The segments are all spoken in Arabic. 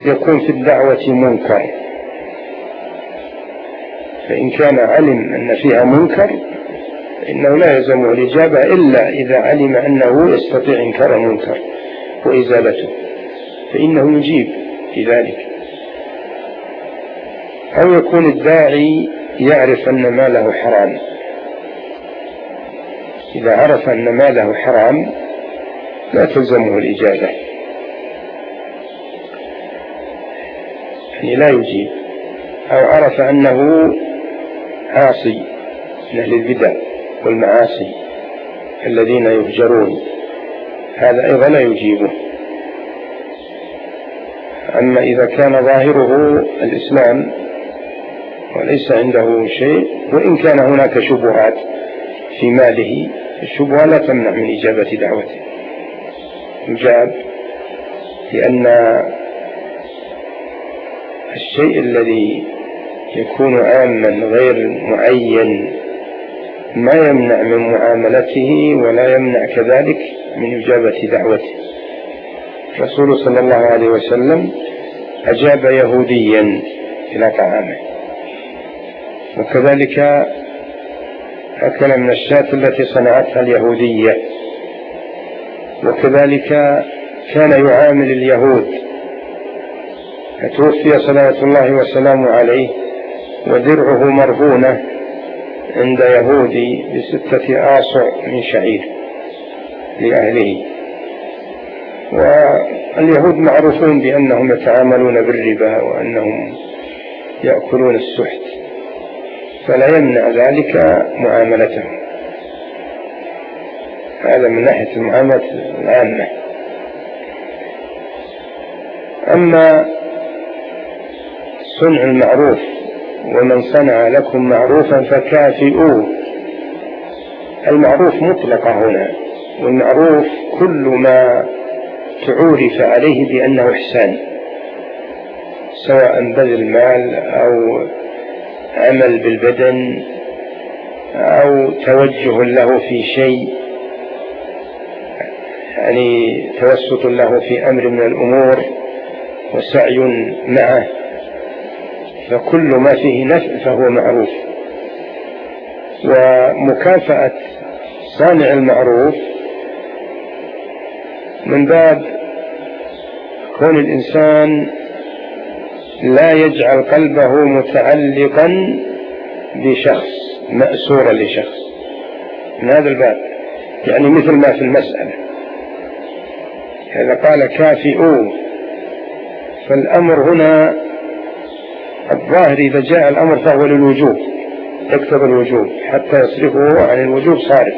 يكون في الدعوة منكر، فإن كان علم أن فيها منكر فإنه لا يلزمه الإجابة إلا إذا علم أنه يستطيع إنكار المنكر وإزالته، فإنه يجيب في ذلك. أو يكون الداعي يعرف أن ماله حرام، إذا عرف أن ماله حرام لا تلزمه الإجابة، يعني لا يجيب. أو عرف أنه عاصي من أهل البدع والمعاصي الذين يهجرون، هذا أيضا لا يجيبه. أما إذا كان ظاهره الإسلام وليس عنده شيء، وإن كان هناك شبهات في ماله، الشبهة لا تمنع من إجابة دعوته، يجاب، لأن الشيء الذي يكون عاما غير معين ما يمنع من معاملته ولا يمنع كذلك من إجابة دعوته. الرسول صلى الله عليه وسلم أجاب يهوديا إلى طعامه، وكذلك أكل من الشاة التي صنعتها اليهودية، وكذلك كان يعامل اليهود. توفي صلوات الله وسلامه عليه ودرعه مرهونة عند يهودي ب6 آصع من شعير لأهله. واليهود معروفون بأنهم يتعاملون بالربا وأنهم يأكلون السحت، فلا يمنع ذلك معاملتهم. هذا من ناحية المعاملة العامة. أما صنع المعروف، ومن صنع لكم معروفا فكافئوه، المعروف مطلقة هنا، والمعروف كل ما تعورف عليه بأنه إحسان، سواء بذل مال أو عمل بالبدن أو توجه له في شيء، يعني توسط له في أمر من الأمور وسعي معه، فكل ما فيه نفع فهو معروف. ومكافأة صانع المعروف من باب كون الإنسان لا يجعل قلبه متعلقا بشخص، مأسورا لشخص، من هذا الباب. يعني مثل ما في المسألة إذا قال كافئوه، فالأمر هنا الظاهر إذا جاء الأمر فهو للوجوب، يكتب الوجوب حتى يصرفه عن الوجوب صارف.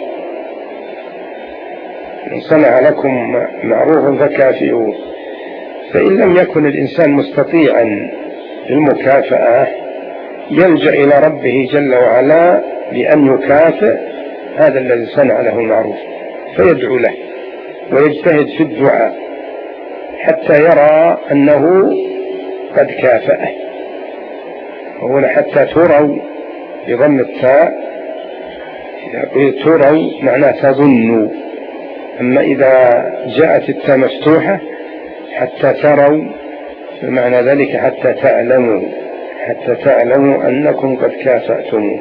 إن صنع لكم معروفا فكافئوه. فإن لم يكن الإنسان مستطيعا للمكافأة يلجأ إلى ربه جل وعلا بأن يكافئ هذا الذي صنع له معروف، فيدعو له ويجتهد في الدعاء حتى يرى أنه قد كافأه. وهنا حتى تروا بضم التاء، إذا قلت تروا معناه تظنوا، أما إذا جاءت التاء مفتوحة حتى تروا فمعنى ذلك حتى تعلموا، حتى تعلموا أنكم قد كافأتموه.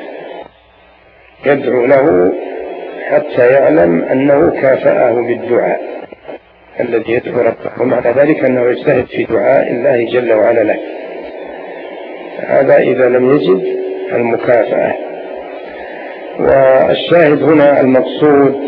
يدعو له حتى يعلم أنه كافأه بالدعاء الذي يدعو ربه، ومعنى ذلك أنه يجتهد في دعاء الله جل وعلا له. هذا إذا لم يجد المكافأة. والشاهد هنا المقصود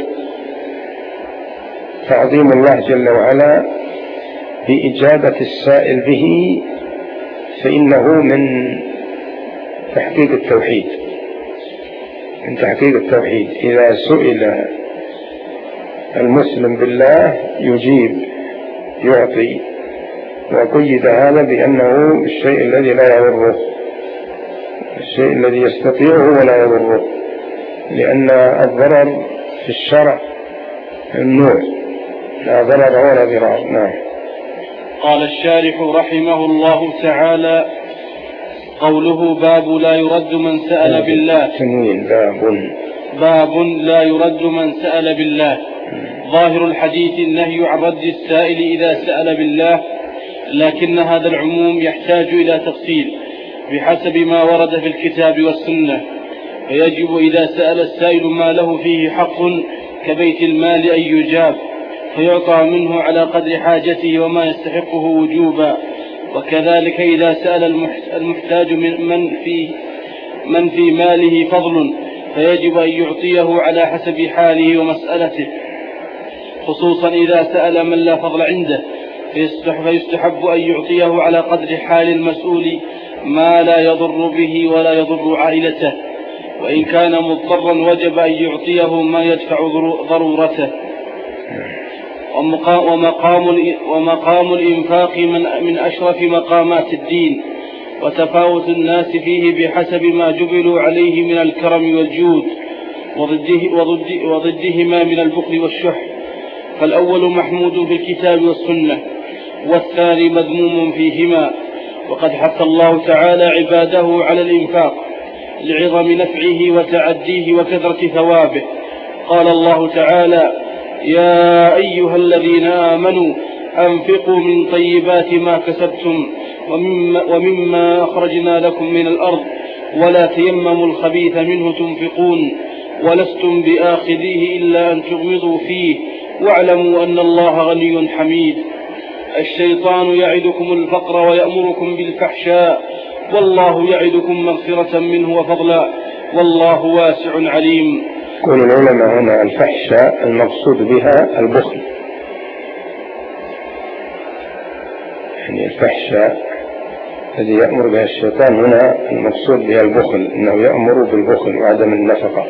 تعظيم الله جل وعلا بإجابة السائل به، فإنه من تحقيق التوحيد، من تحقيق التوحيد. إذا سئل المسلم بالله يجيب يعطي، وقيد هذا بأنه الشيء الذي لا يضره، الشيء الذي يستطيعه ولا يضره، لأن الضرر في الشرع النوع، لا ضرر ولا ضرار. نعم. قال الشارح رحمه الله تعالى: قوله باب لا يرد من سأل بالله، تنوين باب لا يرد من سأل بالله. ظاهر الحديث النهي عن رد السائل إذا سأل بالله، لكن هذا العموم يحتاج إلى تفصيل بحسب ما ورد في الكتاب والسنة. فيجب إذا سأل السائل ما له فيه حق كبيت المال أن يجاب فيعطى منه على قدر حاجته وما يستحقه وجوبا. وكذلك إذا سأل المحتاج من في ماله فضل فيجب أن يعطيه على حسب حاله ومسألته، خصوصا إذا سأل من لا فضل عنده فيستحب أن يعطيه على قدر حال المسؤول ما لا يضر به ولا يضر عائلته، وإن كان مضطرا وجب أن يعطيه ما يدفع ضرورته. ومقام الإنفاق من أشرف مقامات الدين، وتفاوت الناس فيه بحسب ما جبلوا عليه من الكرم والجود، وضدهما من البخل والشح. فالأول محمود في الكتاب والسنة، والثاني مذموم فيهما. وقد حث الله تعالى عباده على الإنفاق لعظم نفعه وتعديه وكثرة ثوابه. قال الله تعالى: يا أيها الذين آمنوا أنفقوا من طيبات ما كسبتم ومما أخرجنا لكم من الأرض ولا تيمموا الخبيث منه تنفقون ولستم بآخذيه إلا أن تغمضوا فيه واعلموا أن الله غني حميد. الشيطان يعدكم الفقر ويأمركم بالفحشاء والله يعدكم مغفرة منه وفضلا والله واسع عليم. يقول العلماء هنا الفحشاء المقصود بها البخل، يعني الفحشاء الذي يأمر بها الشيطان هنا المقصود بها البخل، إنه يأمر بالبخل وعدم النفقة.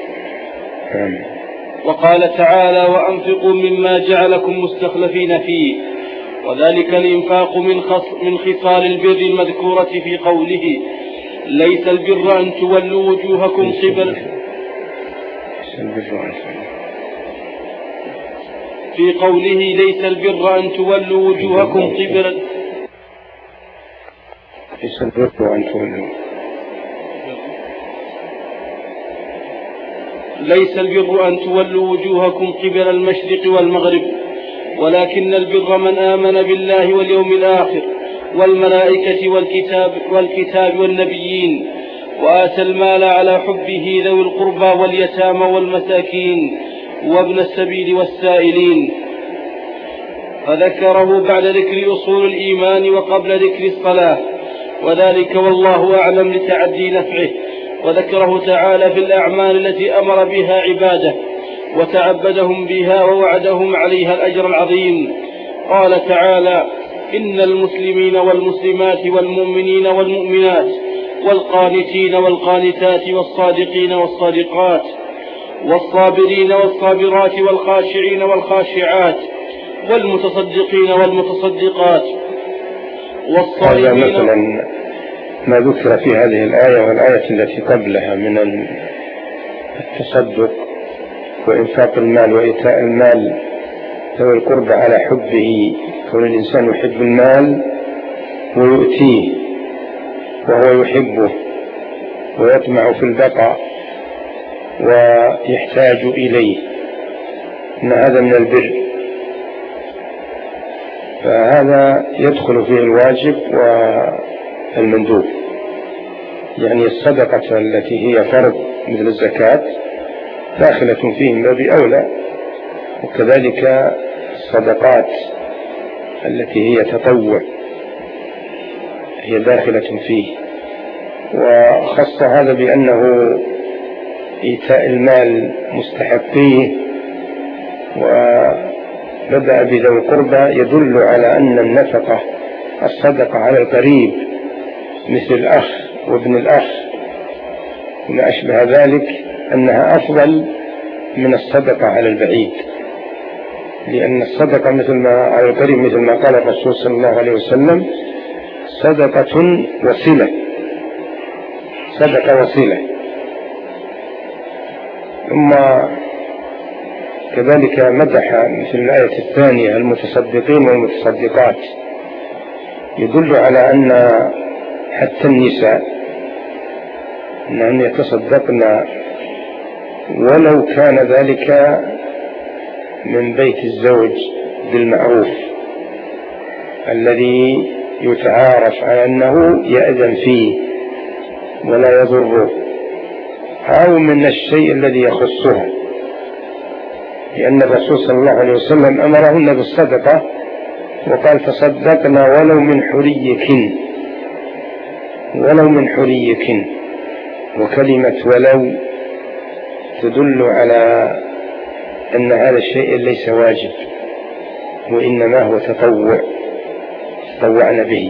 وقال تعالى: وأنفقوا مما جعلكم مستخلفين فيه، وذلك الإنفاق من خصال البر المذكورة في قوله: ليس البر أن تولوا وجوهكم قبل في قوله ليس البر أن تولوا وجوهكم قبل ليس البر أن تولوا ليس البر أن تولوا وجوهكم قبل المشرق والمغرب، ولكن البر من آمن بالله واليوم الآخر والملائكة والكتاب والنبيين، وآتى المال على حبه ذوي القربى واليتامى والمساكين وابن السبيل والسائلين. فذكره بعد ذكر أصول الإيمان وقبل ذكر الصلاة، وذلك والله أعلم لتعدي نفعه. وذكره تعالى في الأعمال التي أمر بها عباده وتعبدهم بها ووعدهم عليها الأجر العظيم. قال تعالى: إن المسلمين والمسلمات والمؤمنين والمؤمنات والقانتين والقانتات والصادقين والصادقات والصابرين والصابرات والخاشعين والخاشعات والمتصدقين والمتصدقات والصائمين. هذا مثلا ما ذكر في هذه الآية والآية التي قبلها من التصدق وإنفاق المال وإيتاء المال ذوي القربى على حبه، كون الإنسان يحب المال ويؤتيه وهو يحبه ويطمع في البقاء ويحتاج إليه، إن هذا من البر، فهذا يدخل فيه الواجب والمندوب. يعني الصدقة التي هي فرض مثل الزكاة داخلة فيه من باب أولى، وكذلك الصدقات التي هي تطوع هي داخلة فيه. وخص هذا بأنه إيتاء المال مستحقيه وبدأ بذوي القربى يدل على أن النفقة الصدقة على القريب مثل الأخ وابن الأخ وما أشبه ذلك أنها أفضل من الصدقة على البعيد، لأن الصدقة مثل ما على القريب مثل ما قال الرسول صلى الله عليه وسلم صدقة وصلة، صدقة وصلة. ثم كذلك مدح مثل الآية الثانية المتصدقين والمتصدقات، يدل على أن حتى النساء أنهن يتصدقن ولو كان ذلك من بيت الزوج بالمعروف، الذي يتعارف على أنه يأذن فيه ولا يضره، أو من الشيء الذي يخصها، لأن الرسول صلى الله عليه وسلم أمرهن بالصدقة وقال تصدقنا ولو من حريك، وكلمة ولو تدل على أن هذا الشيء ليس واجب وإنما هو تطوعنا به.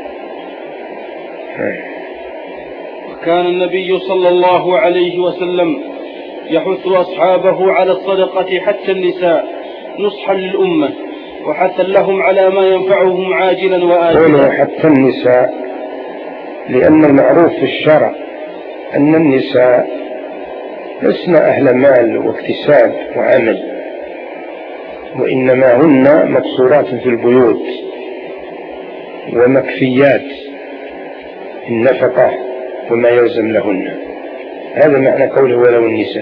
وكان النبي صلى الله عليه وسلم يحث أصحابه على الصدقة حتى النساء نصحا للأمة وحتى لهم على ما ينفعهم عاجلا وآجلا. حتى النساء، لأن المعروف في الشرع أن النساء لسن أهل مال واكتساب وعمل، وإنما هن مقصورات في البيوت ومكفيات النفقة وما يلزم لهن. هذا معنى قوله ولو النساء.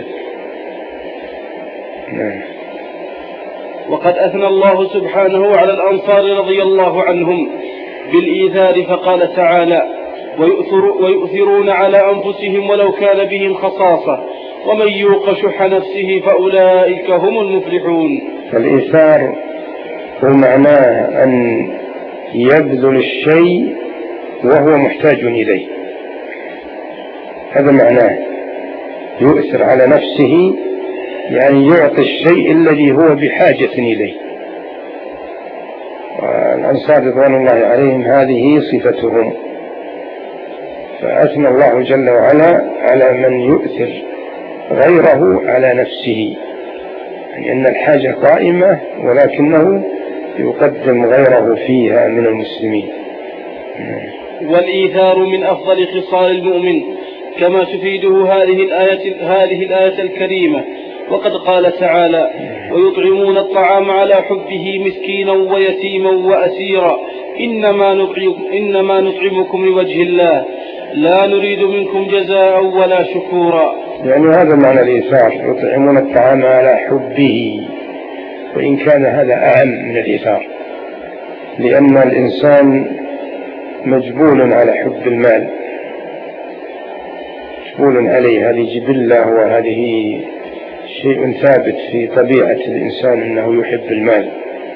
وقد أثنى الله سبحانه على الأنصار رضي الله عنهم بالإيثار فقال تعالى ويؤثرون على أنفسهم ولو كان بهم خصاصة ومن يوق شح نفسه فأولئك هم المفلحون. فالإيثار هو معناه أن يبذل الشيء وهو محتاج إليه، هذا معناه يؤثر على نفسه، يعني يعطي الشيء الذي هو بحاجة إليه. والأنصار رضوان الله عليهم هذه صفتهم، فأثنى الله جل وعلا على من يؤثر غيره على نفسه، يعني أن الحاجة قائمة ولكنه يقدم غيره فيها من المسلمين. والإيثار من أفضل خصال المؤمن كما تفيده هذه الآية الكريمة. وقد قال تعالى ويطعمون الطعام على حبه مسكينا ويتيما وأسيرا إنما نطعمكم لوجه الله لا نريد منكم جزاء ولا شكورا. يعني هذا معنى الإيثار، يطعمون الطعام على حبه، وإن كان هذا أعم من الإيثار، لأن الإنسان مجبول على حب المال، مجبول عليه، هذه جبلة وهذه شيء ثابت في طبيعة الإنسان أنه يحب المال.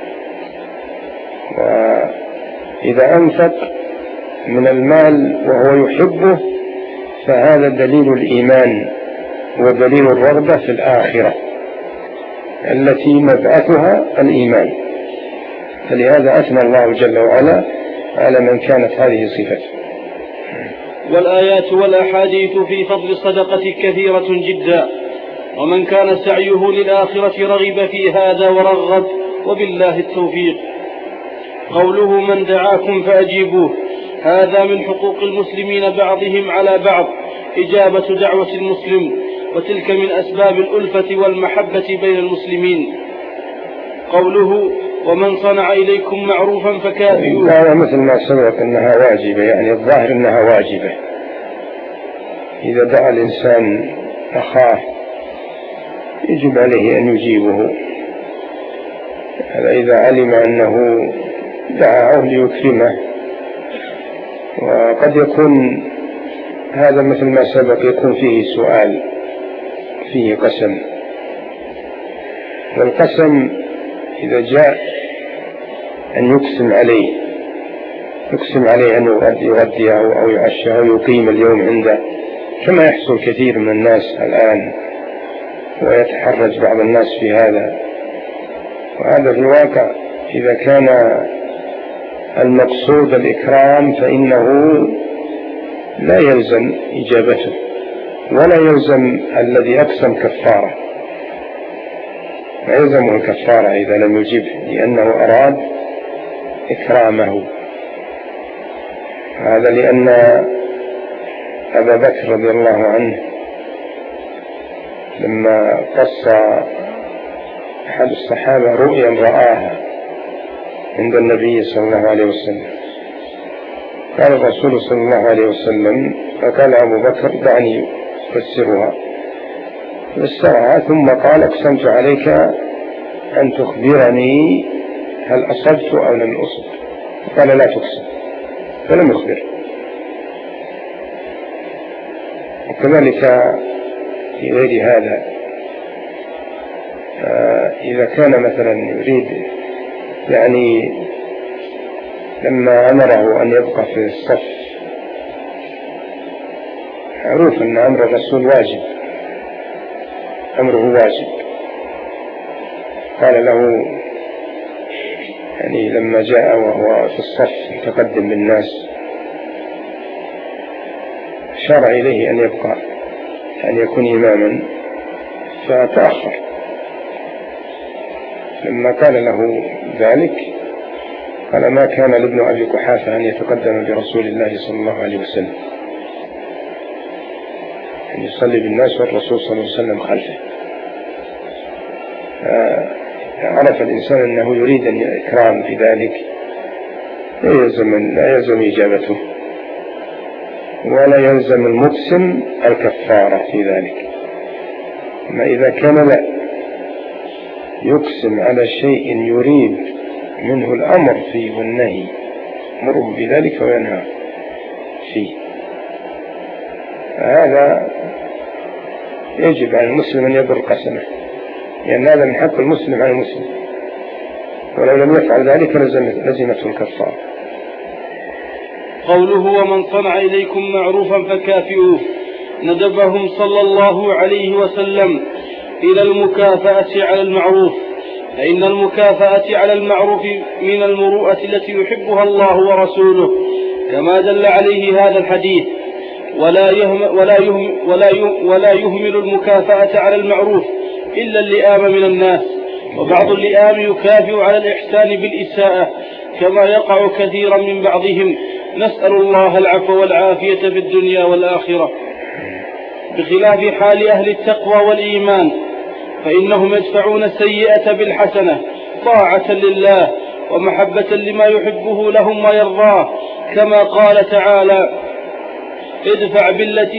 وإذا أنفق من المال وهو يحبه فهذا دليل الإيمان ودليل الرغبة في الآخرة التي مبعثها الإيمان، فلهذا أثنى الله جل وعلا على من كانت هذه صفته. والآيات والأحاديث في فضل الصدقة كثيرة جدا، ومن كان سعيه للآخرة رغب في هذا ورغب، وبالله التوفيق. قوله من دعاكم فأجيبوه، هذا من حقوق المسلمين بعضهم على بعض إجابة دعوة المسلم، وتلك من أسباب الألفة والمحبة بين المسلمين. قوله ومن صنع إليكم معروفا فكافئوه، هذا مثل ما سبق أنها واجبة، يعني الظاهر أنها واجبة. إذا دعا الإنسان أخاه يجب عليه أن يجيبه، هذا إذا علم أنه دعاه ليكرمه. وقد يكون هذا مثل ما سبق يكون فيه سؤال، فيه قسم، والقسم إذا جاء أن يقسم عليه أن يغديه أو يعشه أو يقيم اليوم عنده، كما يحصل كثير من الناس الآن، ويتحرج بعض الناس في هذا. وهذا في الواقع إذا كان المقصود الإكرام فإنه لا يلزم إجابته، ولا يلزم الذي أقسم كفارة، لا يلزمه الكفارة إذا لم يجبه، لأنه أراد إكرامه. هذا لأن أبا بكر رضي الله عنه لما قص أحد الصحابة رؤيا رآها عند النبي صلى الله عليه وسلم، قال الرسول صلى الله عليه وسلم، فقال أبو بكر دعني أفسرها، فسرها ثم قال أقسمت عليك أن تخبرني هل أصبت أو لم أصب. قال لا تقسم، فلم يخبر. وكذلك في غير هذا، إذا كان مثلا يريد يعني لما أمره أن يبقى في الصف، معروف أن أمر الرسول واجب، أمره واجب، قال له يعني لما جاء وهو في الصف يتقدم بالناس شرع إليه أن يبقى، أن يكون إماما، فتأخر. لما قال له ذلك قال ما كان لابن أبي قحافة أن يتقدم برسول الله صلى الله عليه وسلم، أن يصلي بالناس والرسول صلى الله عليه وسلم خلفه. عرف الإنسان أنه يريد أن إكرام في ذلك لا يلزم إجابته، ولا يلزم المقسم الكفارة في ذلك. أما إذا كان لا يقسم على شيء يريد منه الأمر فيه والنهي، أمره بذلك وينهى فيه، فهذا يجب على المسلم أن يبر قسمه، لأن هذا من حق المسلم على المسلم، ولو لم يفعل ذلك لزمته الكفارة. قوله ومن صنع إليكم معروفا فكافئوه، ندبهم صلى الله عليه وسلم إلى المكافأة على المعروف، فإن المكافأة على المعروف من المروءة التي يحبها الله ورسوله، كما دل عليه هذا الحديث. ولا يهمل المكافأة على المعروف إلا اللئام من الناس، وبعض اللئام يكافئ على الإحسان بالإساءة كما يقع كثيرا من بعضهم، نسأل الله العفو والعافية في الدنيا والآخرة، بخلاف حال أهل التقوى والإيمان، فإنهم يدفعون السيئة بالحسنة طاعة لله ومحبة لما يحبه لهم ويرضاه، كما قال تعالى ادفع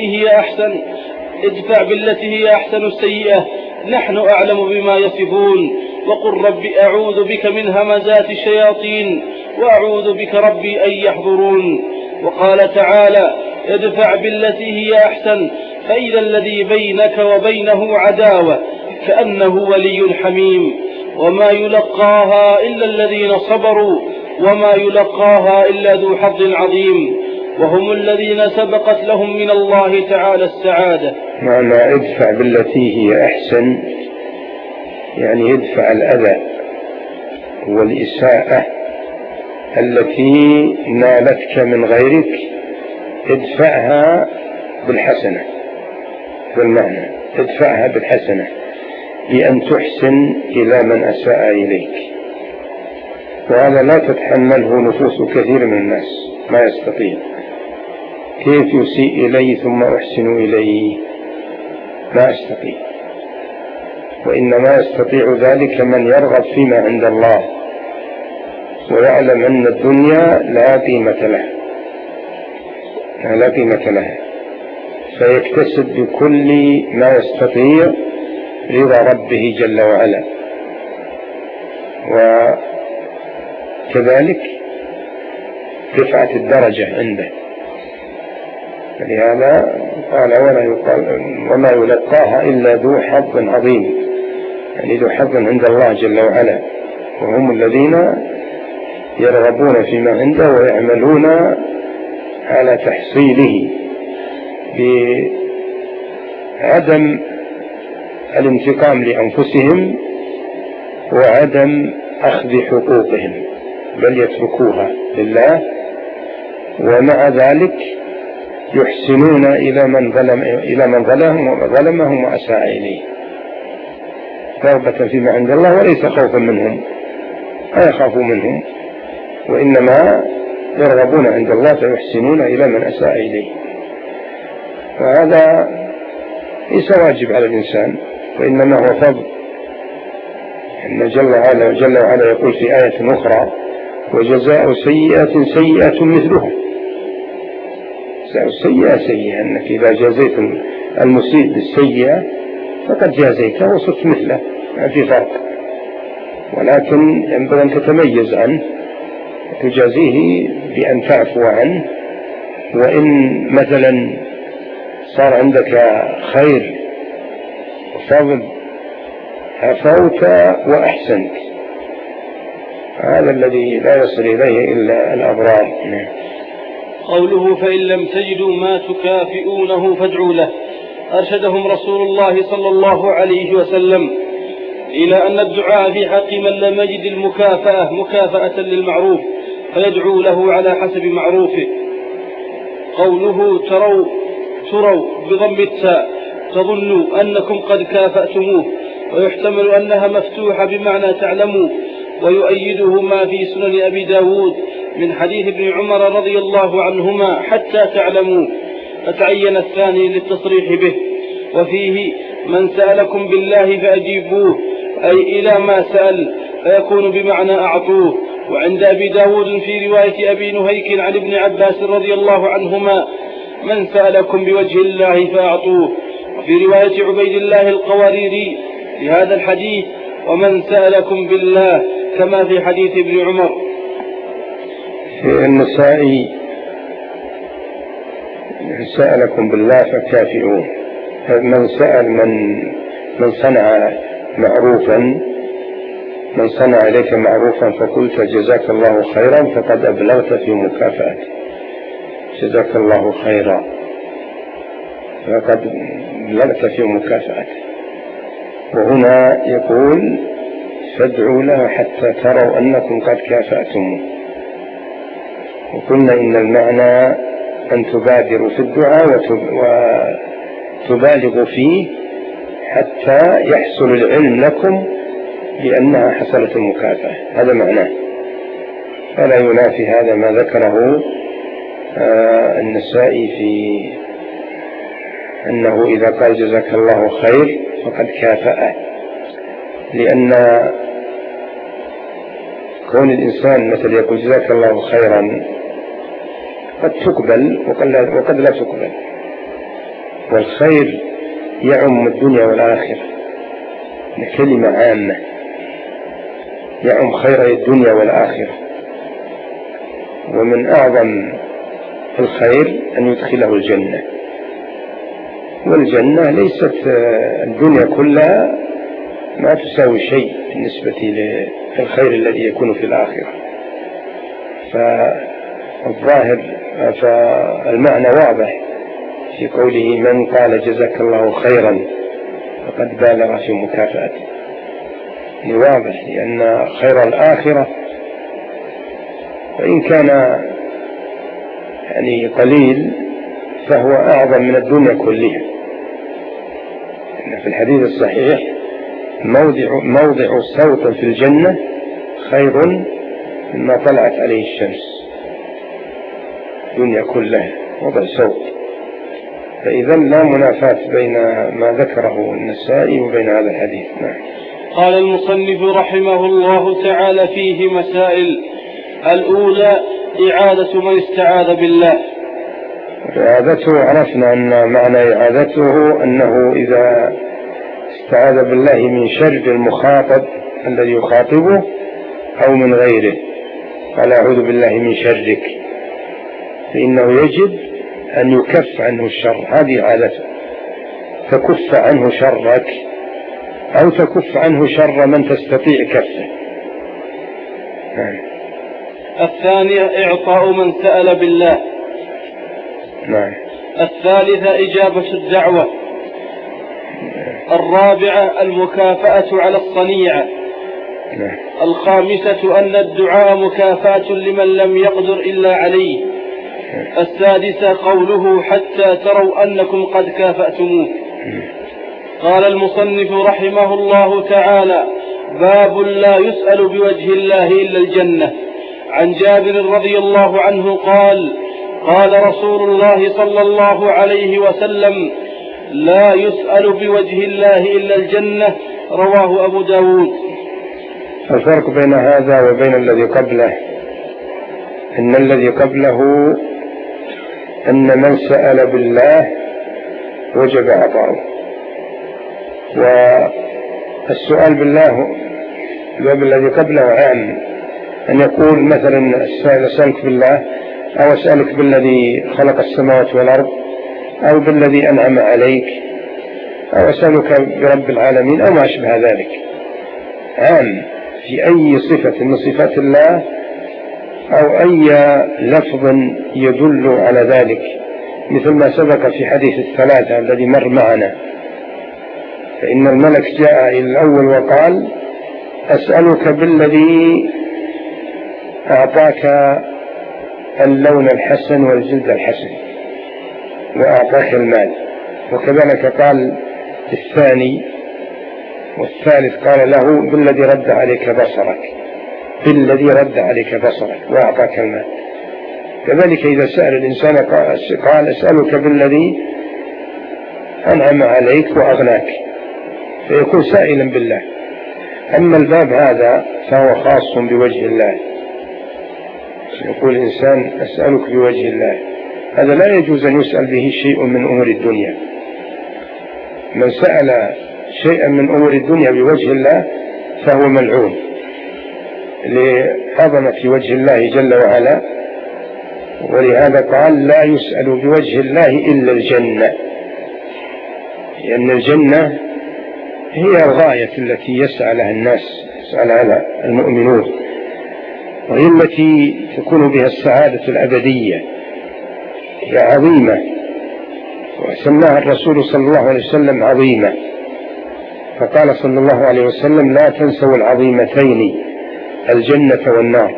بالتي هي أحسن السيئة نحن أعلم بما يصفون، وقل رب أعوذ بك من همزات الشياطين وأعوذ بك ربي أن يحضرون. وقال تعالى ادفع بالتي هي أحسن فإذا الذي بينك وبينه عداوة كأنه ولي حميم، وما يلقاها إلا الذين صبروا وما يلقاها إلا ذو حظ عظيم، وهم الذين سبقت لهم من الله تعالى السعادة. معنى ادفع بالتي هي أحسن يعني ادفع الأذى والإساءة التي نالتك من غيرك، ادفعها بالحسنة، بالمعنى ادفعها بالحسنة بأن تحسن إلى من أساء إليك، وهذا لا تتحمله نفوس كثير من الناس، ما يستطيع. كيف يسيء إلي ثم أحسن إليه؟ ما أستطيع. وإنما يستطيع ذلك من يرغب فيما عند الله ويعلم أن الدنيا لا قيمة لها، فيكتسب بكل ما يستطيع رضا ربه جل وعلا. وكذلك رفعت الدرجة عنده، لهذا قال وما يلقاها إلا ذو حظ عظيم، يعني ذو حظ عند الله جل وعلا، وهم الذين يرغبون فيما عنده ويعملون على تحصيله بعدم الانتقام لأنفسهم وعدم أخذ حقوقهم، بل يتركوها لله، ومع ذلك يحسنون إلى من ظلمهم وأساء إليه، رغبة فيما عند الله وليس خوفا منهم، لا يخافوا منهم، وإنما يرغبون عند الله فيحسنون إلى من أساء إليه. وهذا ليس واجب على الإنسان، وإنما هو فضل. إن جل وعلا يقول في آية أخرى وجزاء سيئة سيئة مثلها. جزاء السيئة سيئة، أنك إذا جازيت المسيء بالسيئة فقد جازيته وصرت مثله، ما في فرق، ولكن ينبغي أن تتميز عنه تجازيه بأن تعفو عنه. وإن مثلا صار عندك خير وفضل عفوت وأحسنت، هذا الذي لا يصل إليه إلا الأبرار. قوله فإن لم تجدوا ما تكافئونه فادعوا له، أرشدهم رسول الله صلى الله عليه وسلم إلى أن الدعاء في حق من لم يجد المكافأة مكافأة للمعروف فيدعو له على حسب معروفه. قوله تروا بضم التاء تظنوا أنكم قد كافأتموه، ويحتمل أنها مفتوحة بمعنى تعلموا، ويؤيده ما في سنن أبي داود من حديث ابن عمر رضي الله عنهما حتى تعلموا، فتعين الثاني للتصريح به. وفيه من سألكم بالله فأجيبوه، أي إلى ما سأل، فيكون بمعنى أعطوه. وعند أبي داود في رواية أبي نهيك عن ابن عباس رضي الله عنهما من سألكم بوجه الله فأعطوه. وفي رواية عبيد الله القواريري في هذا الحديث ومن سألكم بالله، كما في حديث ابن عمر. في النسائي سألكم بالله فكافئوه، من سأل من صنع معروفا، من صنع إليك معروفا فقلت جزاك الله خيرا فقد أبلغت في مكافأته، جزاك الله خيرا فقد أبلغت في مكافأته. وهنا يقول فادعوا له حتى تروا أنكم قد كافأتموه. وقلنا إن المعنى أن تبادروا في الدعاء وتبالغوا فيه حتى يحصل العلم لكم بأنها حصلت المكافأة، هذا معناه. فلا ينافي هذا ما ذكره النسائي في أنه إذا قال جزاك الله خير فقد كافأه، لأن كون الإنسان مثل يقول جزاك الله خيرا قد تقبل وقد لا تقبل، والخير يعم الدنيا والآخرة، كلمة عامة يعم خير الدنيا والآخرة. ومن أعظم الخير أن يدخله الجنة، والجنة ليست الدنيا كلها ما تساوي شيء بالنسبة للخير الذي يكون في الآخرة. فالمعنى واضح في قوله من قال جزاك الله خيرا فقد بالغ في مكافأته، واضح لأن خير الآخرة وإن كان يعني قليل فهو أعظم من الدنيا كلها. في الحديث الصحيح موضع صوت في الجنة خير مما طلعت عليه الشمس، الدنيا كلها وضع صوت. فإذا لا منافاة بين ما ذكره النسائي وبين هذا الحديث. نعم. قال المصنف رحمه الله تعالى فيه مسائل. الأولى إعادة من استعاذ بالله. إعادته عرفنا أن معنى إعادته أنه إذا استعاذ بالله من شر المخاطب الذي يخاطبه أو من غيره، قال أعوذ بالله من شرك، فإنه يجب أن يكف عنه الشر، هذه عادته، تكف عنه شرك أو تكف عنه شر من تستطيع كفه. الثانية إعطاء من سأل بالله. نعم. الثالثة إجابة الدعوة. الرابعة المكافأة على الصنيعة. نعم. الخامسة أن الدعاء مكافأة لمن لم يقدر إلا عليه. السادسة قوله حتى تروا أنكم قد كافأتموه. قال المصنف رحمه الله تعالى باب لا يسأل بوجه الله إلا الجنة. عن جابر رضي الله عنه قال قال رسول الله صلى الله عليه وسلم لا يسأل بوجه الله إلا الجنة، رواه أبو داود. الفرق بين هذا وبين الذي قبله إن الذي قبله أن من سأل بالله وجب عطاؤه، والسؤال بالله الباب الذي قبله عام أن يقول مثلا السائل أسألك بالله، أو أسألك بالذي خلق السماوات والأرض، أو بالذي أنعم عليك، أو أسألك برب العالمين، أو ما أشبه ذلك. عام في أي صفة من صفات الله أو أي لفظ يدل على ذلك، مثل ما سبق في حديث الثلاثة الذي مر معنا، فإن الملك جاء إلى الأول وقال أسألك بالذي أعطاك اللون الحسن والجلد الحسن وأعطاك المال، وكذلك قال الثاني والثالث قال له بالذي رد عليك بصرك، بالذي رد عليك بصرك وأعطاك المال. كذلك إذا سأل الإنسان قال أسألك بالذي أنعم عليك وأغناك، فيكون سائلا بالله. أما الباب هذا فهو خاص بوجه الله، يقول الإنسان أسألك بوجه الله، هذا لا يجوز أن يسأل به شيء من أمور الدنيا. من سأل شيئا من أمور الدنيا بوجه الله فهو ملعون لعظمة في وجه الله جل وعلا، ولهذا قال لا يسأل بوجه الله إلا الجنة، لأن الجنة هي الغاية التي يسعى لها الناس، يسعى لها المؤمنون، وهي التي تكون بها السعادة الأبدية، هي عظيمة، وسماها الرسول صلى الله عليه وسلم عظيمة، فقال صلى الله عليه وسلم لا تنسوا العظيمتين الجنة والنار.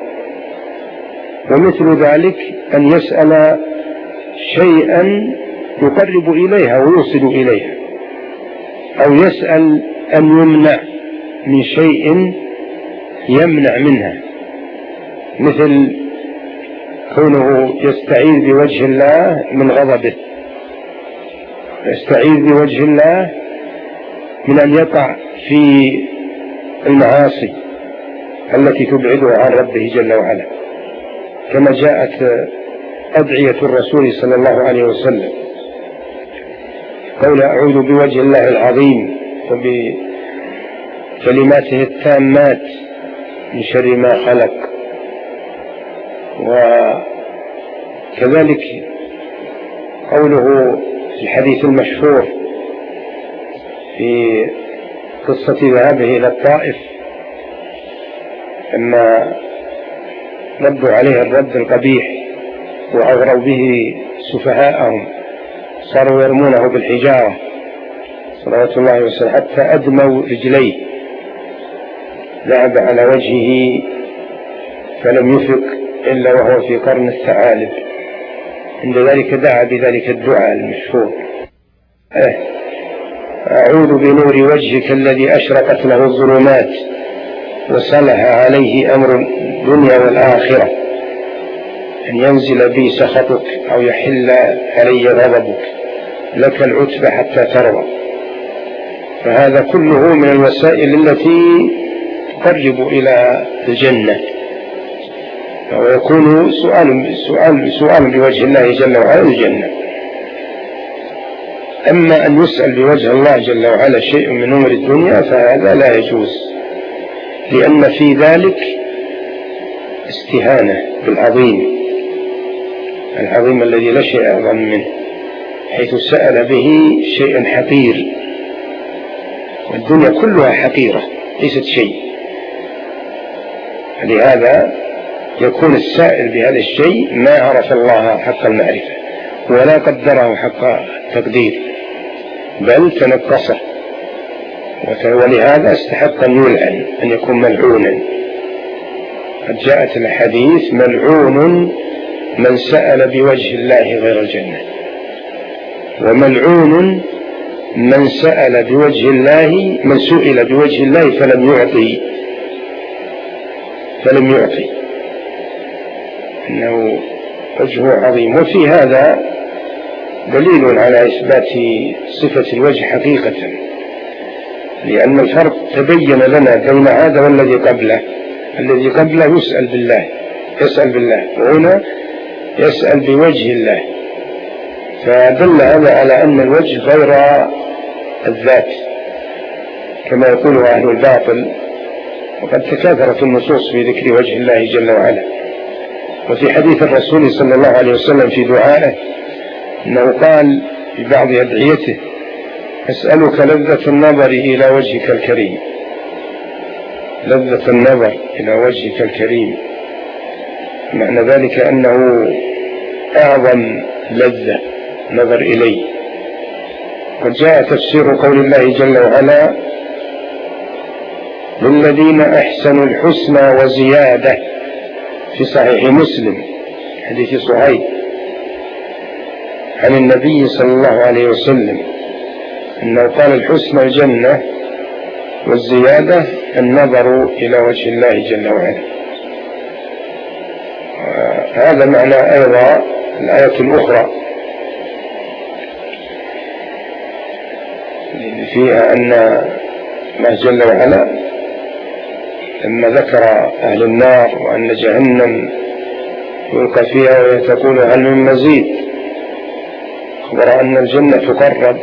ومثل ذلك أن يسأل شيئا يقرب إليها ويوصل إليها، أو يسأل أن يمنع من شيء يمنع منها، مثل كونه يستعيذ بوجه الله من غضبه، يستعيذ بوجه الله من أن يقع في المعاصي التي تبعده عن ربه جل وعلا، كما جاءت أدعية الرسول صلى الله عليه وسلم، قول أعوذ بوجه الله العظيم وبكلماته التامات من شر ما خلق. وكذلك قوله في الحديث المشهور في قصة ذهابه إلى الطائف لما ردوا عليه الرد القبيح وأغروا به سفهاءهم، صاروا يرمونه بالحجارة صلوات الله وسلم حتى أدموا رجليه، ذهب على وجهه فلم يفق إلا وهو في قرن الثعالب. عند ذلك دعا بذلك الدعاء المشهور أعوذ بنور وجهك الذي أشرقت له الظلمات وصلح عليه أمر الدنيا والآخرة أن ينزل بي سخطك أو يحل علي غضبك، لك العتبى حتى ترضى. فهذا كله من الوسائل التي تقرب إلى الجنة، ويكون سؤال بوجه الله جل وعلا الجنة. أما أن يسأل بوجه الله جل وعلا شيء من أمور الدنيا فهذا لا يجوز، لأن في ذلك استهانة بالعظيم، العظيم الذي لا شيء أعظم منه، حيث سأل به شيئا حقير، والدنيا كلها حقيرة ليست شيء. لهذا يكون السائل بهذا الشيء ما عرف الله حق المعرفة ولا قدره حق التقدير، بل تنقصه، ولهذا استحق أن يلعن، أن يكون ملعونا. قد جاءت الحديث ملعون من سأل بوجه الله غير الجنة، وملعون من سأل بوجه الله، من سئل بوجه الله فلم يعطي، إنه وجهه عظيم. وفي هذا دليل على إثبات صفة الوجه حقيقة، لأن الفرق تبين لنا بين هذا والذي قبله. الذي قبله يسأل بالله، وهنا يسأل بوجه الله، فدل هذا على أن الوجه غير الذات، كما يقول أهل الباطل وقد تكاثرت النصوص في ذكر وجه الله جل وعلا. وفي حديث الرسول صلى الله عليه وسلم في دعائه أنه قال في بعض أدعيته: أسألك لذة النظر إلى وجهك الكريم، لذة النظر إلى وجهك الكريم، معنى ذلك أنه أعظم لذة نظر إليه. قد جاء تفسير قول الله جل وعلا: للذين أحسنوا الحسنى وزيادة، في صحيح مسلم حديث صهيب عن النبي صلى الله عليه وسلم أنه قال: الحسنى الجنة والزيادة النظر إلى وجه الله جل وعلا. هذا معنى أيضا الآية الأخرى فيها أن الله جل وعلا لما ذكر أهل النار وأن جهنم يلقى فيها وتقول: هل من مزيد، أخبر أن الجنة تقرب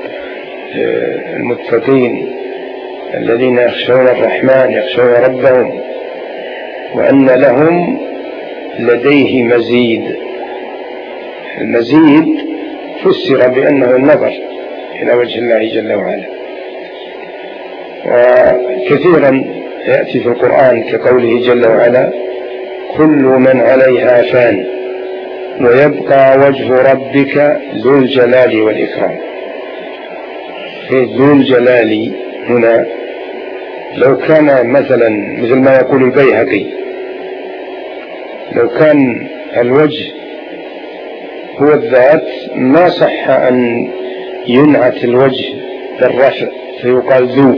المتقين الذين يخشون الرحمن يخشون ربهم، وأن لهم لديه مزيد. المزيد فسر بأنه النظر إلى وجه الله جل وعلا. وكثيرا يأتي في القرآن كقوله جل وعلا: كل من عليها فان ويبقى وجه ربك ذو الجلال والإكرام. ذو الجلال هنا لو كان مثلا مثل ما يقول البيهقي، لو كان الوجه هو الذات ما صح أن ينعت الوجه بالرفع فيقال ذو،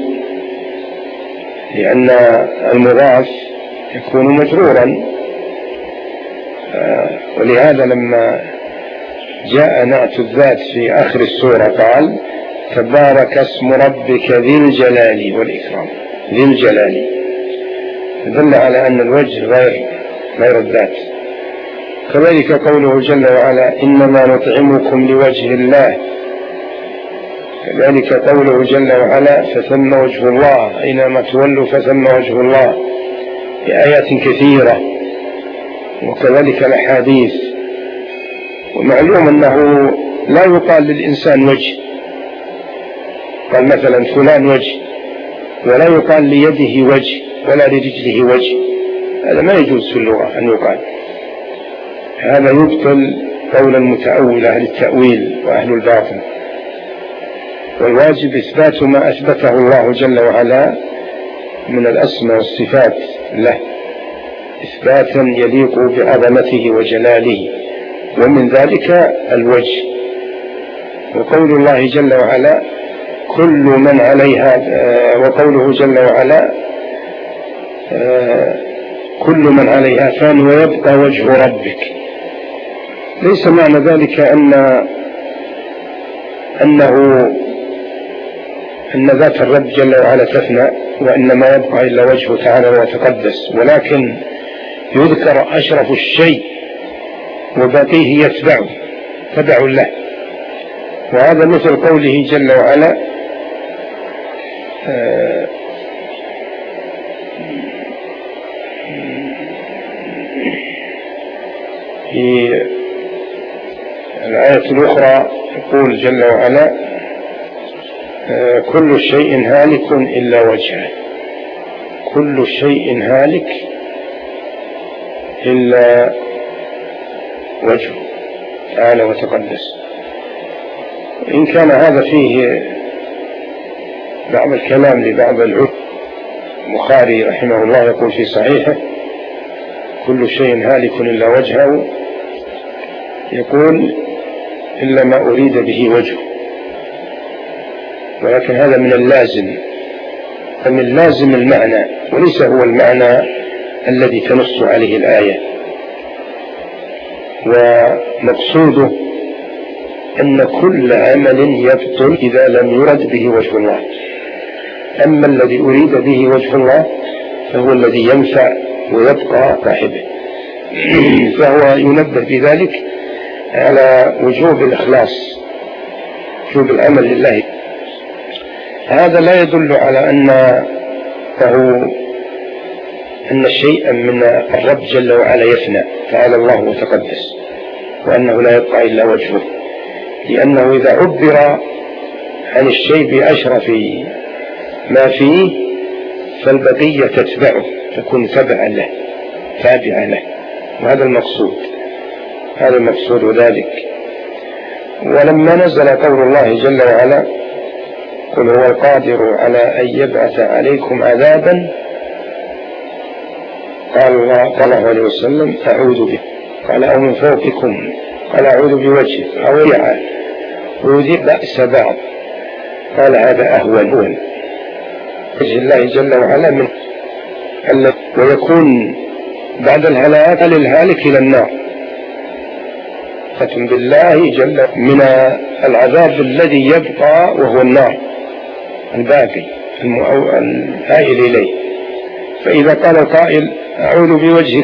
لأن المضاف يكون مجرورا. ولهذا لما جاء نعت الذات في آخر السورة قال: تبارك اسم ربك ذي الجلال والإكرام. ذي الجلال دل على أن الوجه غير الذات. كذلك قوله جل وعلا: إنما نطعمكم لوجه الله. كذلك قوله جل وعلا: فثم وجه الله، أينما تولوا فثم وجه الله، بآيات كثيرة. وكذلك الأحاديث. ومعلوم أنه لا يقال للإنسان وجه، قال مثلا فلان وجه، ولا يقال ليده وجه ولا لرجله وجه، هذا ما يجوز في اللغة أن يقال. هذا يبطل قول المتأول أهل التأويل وأهل الباطل. والواجب إثبات ما أثبته الله جل وعلا من الأسماء والصفات له إثباتا يليق بعظمته وجلاله، ومن ذلك الوجه. وقول الله جل وعلا: كل من عليها، وقوله جل وعلا: كل من عليها فان ويبقى وجه ربك. ليس معنى ذلك أن ذات الرب جل وعلا تفنى وإنما يبقى إلا وجهه تعالى وتقدس، ولكن يذكر أشرف الشيء وباقيه تبع له. وهذا مثل قوله جل وعلا: في الآية الأخرى يقول جل وعلا: كل شيء هالك إلا وجهه. كل شيء هالك إلا وجهه تعالى وتقدس. إن كان هذا فيه بعض الكلام لبعض العلماء. البخاري رحمه الله يقول في صحيحه: كل شيء هالك إلا وجهه، يقول: إلا ما أريد به وجهه. ولكن هذا من اللازم، فمن لازم المعنى وليس هو المعنى الذي تنص عليه الآية. ومقصوده أن كل عمل يبطل إذا لم يرد به وجه الله. أما الذي أريد به وجه الله فهو الذي ينفع ويبقى صاحبه. فهو ينبه بذلك على وجوب الإخلاص، وجوب العمل لله. هذا لا يدل على أنه أن شيئا من الرب جل وعلا يفنى، تعالى الله وتقدس، وأنه لا يبقى إلا وجهه، لأنه إذا عبر عن الشيء بأشرف ما فيه فالبقية تتبعه، تكون تابعة له، وهذا المقصود، هذا المقصود ذلك. ولما نزل قول الله جل وعلا قل هو القادر على أن يبعث عليكم عذابا، قال الله عليه وسلم أعوذ به، قال أو من فوقكم، قال أعوذ بوجهه، أو يعال ويذيق بأس بعض، قال هذا أهون وجه الله جل وعلا من ويكون بعد الهلاك للهالك إلى النار، ختم بالله جل من العذاب الذي يبقى وهو النار الباقي الآئل إليه. فإذا قال القائل أعوذ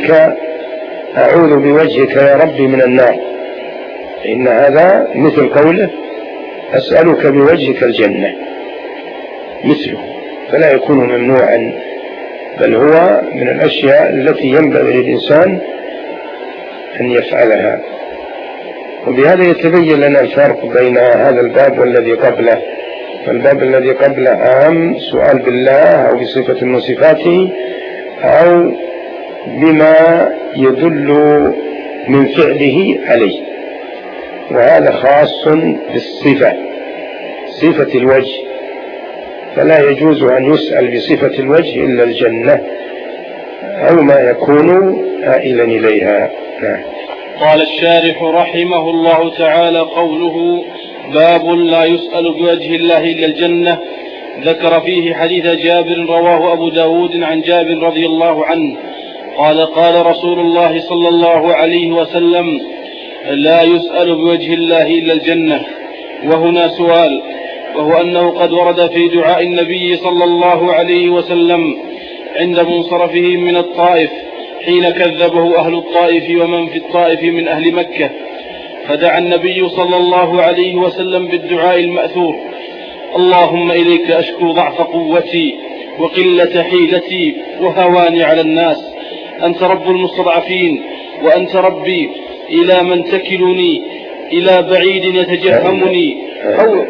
بوجهك يا ربي من النار، إن هذا مثل قوله أسألك بوجهك الجنة، مثله، فلا يكون ممنوعا، بل هو من الأشياء التي ينبغي للإنسان أن يفعلها. وبهذا يتبين لنا الفرق بين هذا الباب والذي قبله. فالباب الذي قبله عام، سؤال بالله أو بصفة من صفاته أو بما يدل من فعله عليه، وهذا خاص بالصفة، صفة الوجه، فلا يجوز أن يسأل بصفة الوجه إلا الجنة أو ما يكون آئلا إليها. قال الشارح رحمه الله تعالى قوله باب لا يسأل بوجه الله إلا الجنة، ذكر فيه حديث جابر رواه أبو داود عن جابر رضي الله عنه قال قال رسول الله صلى الله عليه وسلم لا يسأل بوجه الله إلا الجنة. وهنا سؤال، وهو أنه قد ورد في دعاء النبي صلى الله عليه وسلم عند منصرفه من الطائف حين كذبه أهل الطائف ومن في الطائف من أهل مكة، فدعا النبي صلى الله عليه وسلم بالدعاء المأثور: اللهم إليك أشكو ضعف قوتي وقلة حيلتي وهواني على الناس، أنت رب المستضعفين وأنت ربي، إلى من تكلني؟ إلى بعيد يتجهمني أو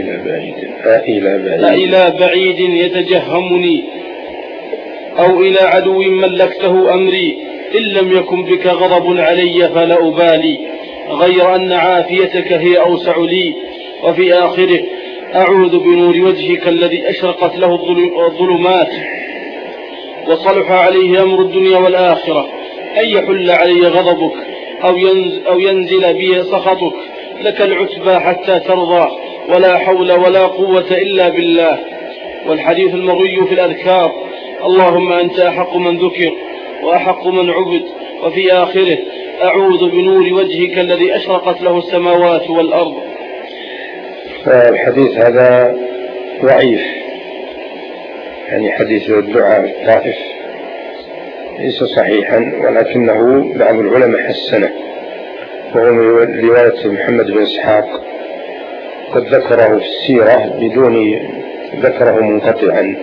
إلى بعيد يتجهمني أو إلى عدو ملكته أمري، إن لم يكن بك غضب علي فلا أبالي، غير أن عافيتك هي أوسع لي. وفي آخره: أعوذ بنور وجهك الذي أشرقت له الظلمات وصلح عليه أمر الدنيا والآخرة، أن يحل علي غضبك أو ينزل بي سخطك، لك العتبى حتى ترضى، ولا حول ولا قوة إلا بالله. والحديث المروي في الأذكار: اللهم أنت أحق من ذكر وأحق من عبد. وفي آخره: أعوذ بنور وجهك الذي أشرقت له السماوات والأرض. الحديث هذا ضعيف، يعني حديث الدعاء الطائف ليس صحيحا، ولكنه بعض العلماء حسنه، وهو من رواية محمد بن إسحاق، قد ذكره في السيرة بدون ذكره منقطعا،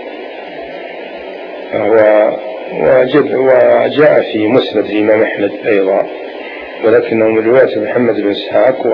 وجاء في مسند الإمام أحمد أيضا، ولكنه من رواية محمد بن إسحاق،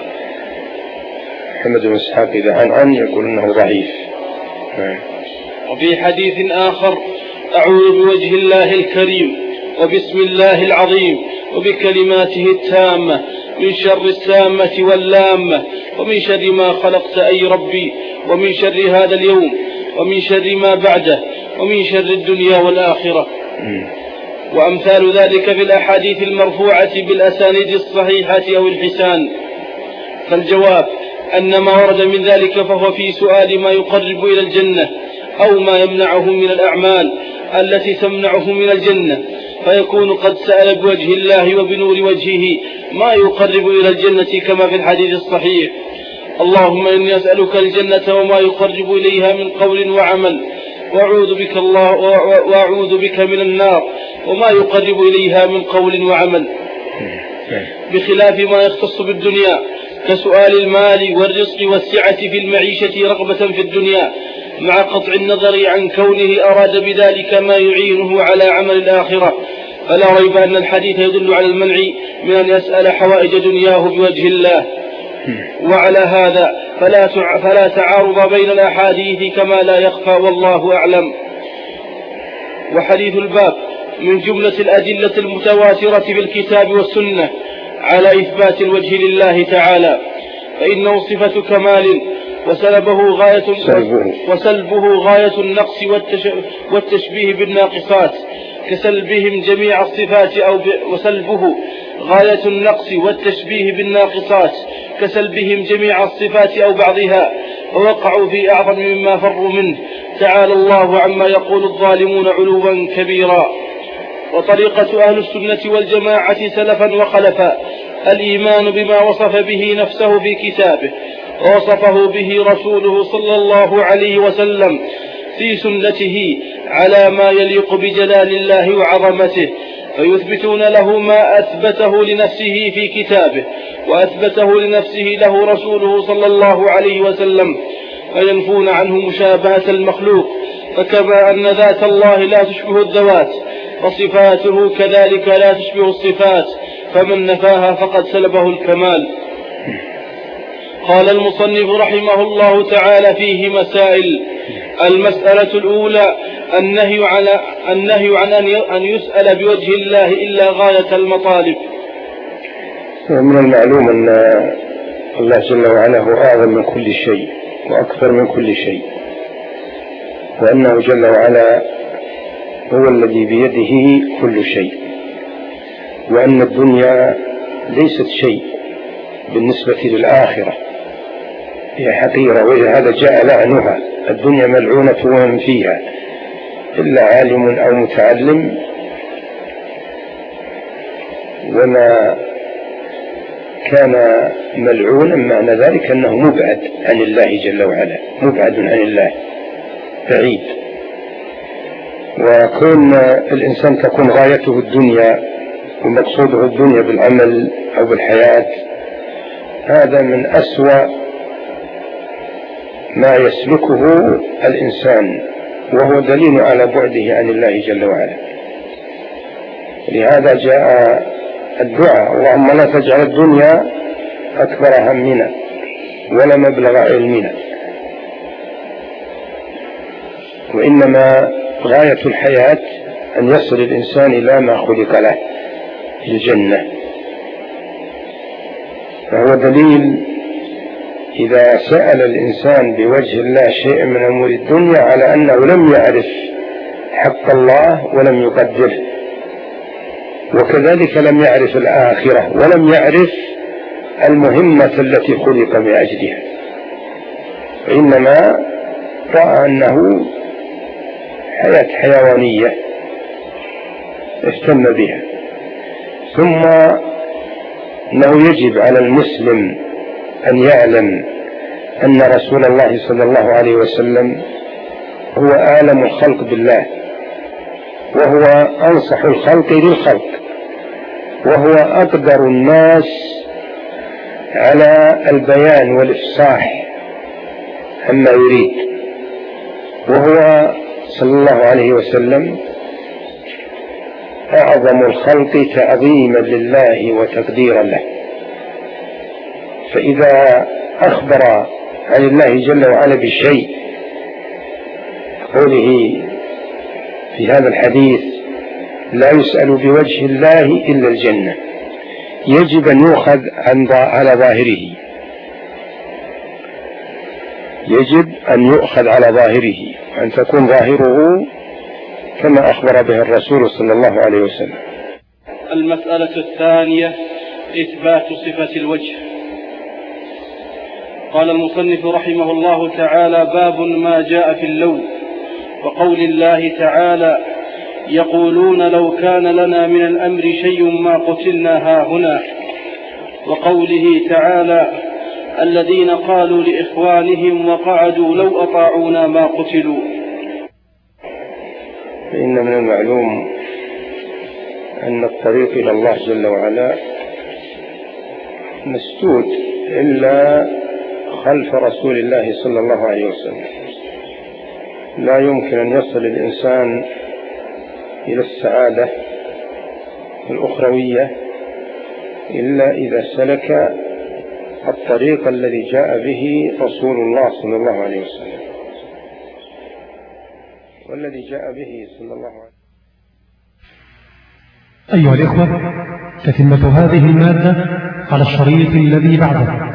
ومحمد بن إسحاق إذا عن يقول أنه ضعيف. وفي حديث آخر: أعوذ بوجه الله الكريم وبسم الله العظيم وبكلماته التامة من شر السامة واللامة ومن شر ما خلقت أي ربي، ومن شر هذا اليوم، ومن شر ما بعده، ومن شر الدنيا والآخرة. وأمثال ذلك في الأحاديث المرفوعة بالأسانيد الصحيحة أو الحسان. فالجواب أن ما ورد من ذلك فهو في سؤال ما يقرب إلى الجنة أو ما يمنعه من الأعمال التي تمنعه من الجنة، فيكون قد سأل بوجه الله وبنور وجهه ما يقرب إلى الجنة كما في الحديث الصحيح: اللهم إني أسألك الجنة وما يقرب إليها من قول وعمل، وأعوذ بك من النار وما يقرب إليها من قول وعمل. بخلاف ما يختص بالدنيا كسؤال المال والرزق والسعة في المعيشة رغبة في الدنيا، مع قطع النظر عن كونه أراد بذلك ما يعينه على عمل الآخرة، فلا ريب أن الحديث يدل على المنع من أن يسأل حوائج دنياه بوجه الله. وعلى هذا فلا تعارض بين الأحاديث كما لا يخفى، والله أعلم. وحديث الباب من جملة الأدلة المتواترة في الكتاب والسنة على إثبات الوجه لله تعالى، فإنه صفة كمال وسلبه غاية النقص والتشبيه بالناقصات كسلبهم جميع الصفات وسلبه غاية النقص والتشبيه بالناقصات كسلبهم جميع الصفات أو بعضها، ووقعوا في أعظم مما فروا منه، تعالى الله عما يقول الظالمون علوا كبيرا. وطريقة أهل السنة والجماعة سلفا وخلفا الإيمان بما وصف به نفسه في كتابه ووصفه به رسوله صلى الله عليه وسلم في سنته على ما يليق بجلال الله وعظمته، فيثبتون له ما أثبته لنفسه في كتابه وأثبته لنفسه له رسوله صلى الله عليه وسلم، فينفون عنه مشابهة المخلوق، فكما أن ذات الله لا تشبه الذوات وصفاته كذلك لا تشبه الصفات، فمن نفاها فقد سلبه الكمال. قال المصنف رحمه الله تعالى فيه مسائل. المسألة الأولى النهي عن أن يسأل بوجه الله إلا غاية المطالب. من المعلوم أن الله جل وعلا هو أعظم من كل شيء وأكثر من كل شيء، وأنه جل وعلا هو الذي بيده كل شيء، وأن الدنيا ليست شيء بالنسبة للآخرة، هي حقيرة، ولهذا جاء لعنها. الدنيا ملعونة ومن فيها إلا عالم أو متعلم، وما كان ملعونا معنى ذلك أنه مبعد عن الله جل وعلا، مبعد عن الله بعيد. وكون الإنسان تكون غايته الدنيا ومقصوده الدنيا بالعمل أو بالحياة، هذا من أسوأ ما يسلكه الإنسان، وهو دليل على بعده عن الله جل وعلا. لهذا جاء الدعاء: اللهم لا تجعل الدنيا أكبر همنا ولا مبلغ علمنا، وإنما غاية الحياة أن يصل الإنسان إلى ما خلق له، الجنة. فهو دليل إذا سأل الإنسان بوجه الله شيء من أمور الدنيا على أنه لم يعرف حق الله ولم يقدره، وكذلك لم يعرف الآخرة ولم يعرف المهمة التي خلق من أجلها، وإنما رأى أنه حياة حيوانية اهتم بها. ثم أنه يجب على المسلم أن يعلم أن رسول الله صلى الله عليه وسلم هو أعلم الخلق بالله، وهو أنصح الخلق للخلق، وهو أقدر الناس على البيان والإفصاح عما يريد، وهو صلى الله عليه وسلم أعظم الخلق تعظيما لله وتقديرا له. فإذا أخبر عن الله جل وعلا بشيء، قوله في هذا الحديث: لا يسأل بوجه الله إلا الجنة، يجب أن يؤخذ على ظاهره، يجب أن يؤخذ على ظاهره، أن تكون ظاهره كما أخبر به الرسول صلى الله عليه وسلم. المسألة الثانية إثبات صفة الوجه. قال المصنف رحمه الله تعالى: باب ما جاء في اللون، وقول الله تعالى: يقولون لو كان لنا من الأمر شيء ما قتلنا هاهنا، وقوله تعالى: الذين قالوا لإخوانهم وقعدوا لو أطاعونا ما قتلوا. فإن من المعلوم أن الطريق إلى الله جل وعلا مسدود إلا خلف رسول الله صلى الله عليه وسلم، لا يمكن أن يصل الإنسان إلى السعادة الأخروية إلا إذا سلك الطريق الذي جاء به رسول الله صلى الله عليه وسلم، والذي جاء به صلى الله عليه وسلم. أيها الإخوة، تتمة هذه المادة على الشريط الذي بعده.